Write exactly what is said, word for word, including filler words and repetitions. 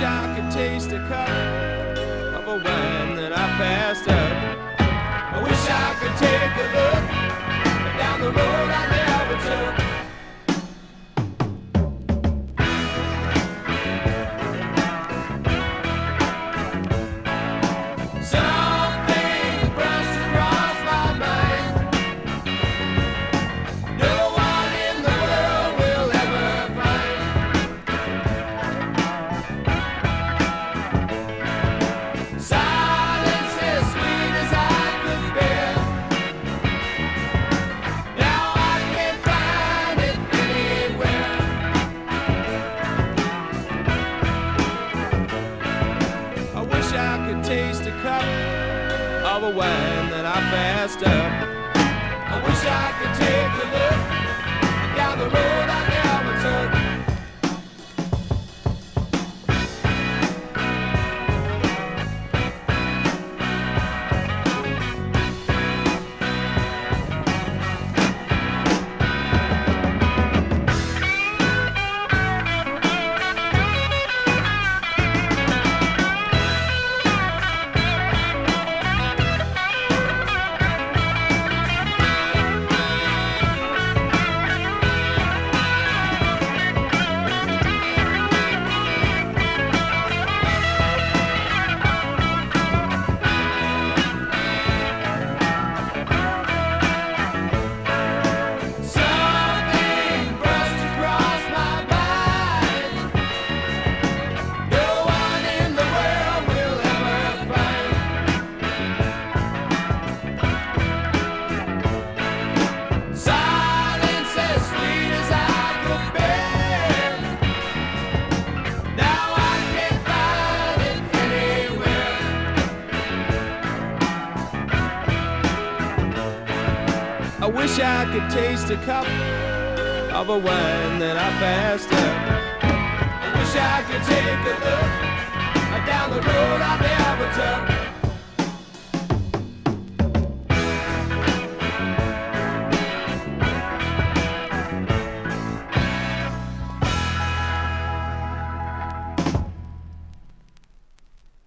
I could taste a cup of a wine that I passed up. I wish I could take a look down the road I never took. Something brushed across my mind. No one in the world will ever find. Silence as sweet as I could bear. Now I can't find it anywhere. I wish I could taste a cup of a wine that I passed up. I wish I could take a look down the road I never took. Something brushed across my mind. No one in the world will ever find. Silence as sweet as I could bear. Now I can't find it anywhere. I wish I could taste a cup of a wine that I passed up.